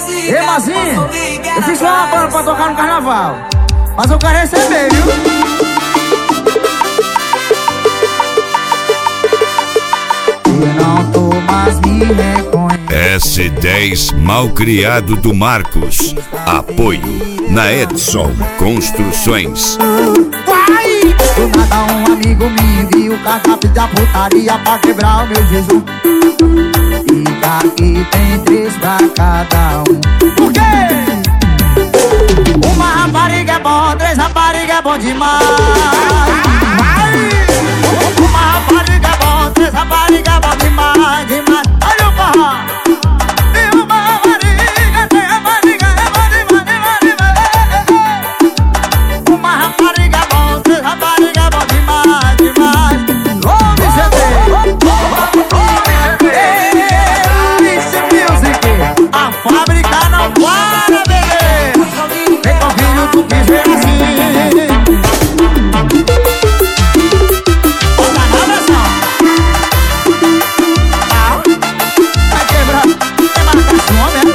Ei, Mazinho, eu fiz só uma banda pra tocar no carnaval, mas eu quero receber, viu? Eu não tô mais me reconhecendo. S10 Malcriado do Marcos. Apoio na Edson Construções. Vai! Do nada um amigo me enviou cardápio da putaria pra quebrar o meu jejum. E aqui tem 3 pra cada um. Por quê? Uma rapariga é bom, 3 raparigas é bom demais. Uma rapariga é bom, 3 raparigas é bom demais, demais. Olha o forró. E uma rapariga, 3 raparigas é bom demais, demais, demais. Uma rapariga é bom, 3 raparigas é bom demais, demais. Ouve, CD. Vixe Music. A fábrica não para, bebê. Vem com o filho do piseiro assim. Bota na versão. Vai quebrar. Tem marcação, né?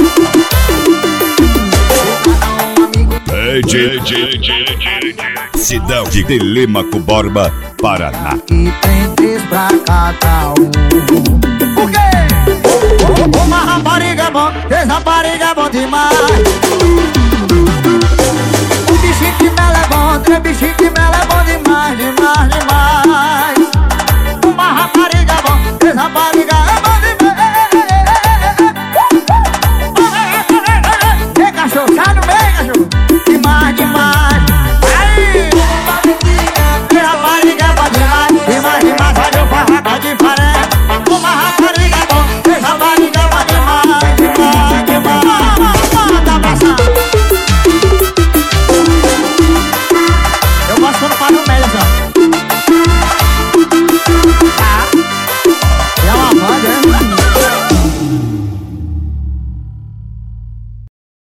Cidade de Telêmaco Borba, Paraná. E tem 3 pra cada um. Por quê? Uma rapariga é bom, 3 raparigas é bom demais. Um bichinho que mela é bom, 3 bichinhos que mela é bom.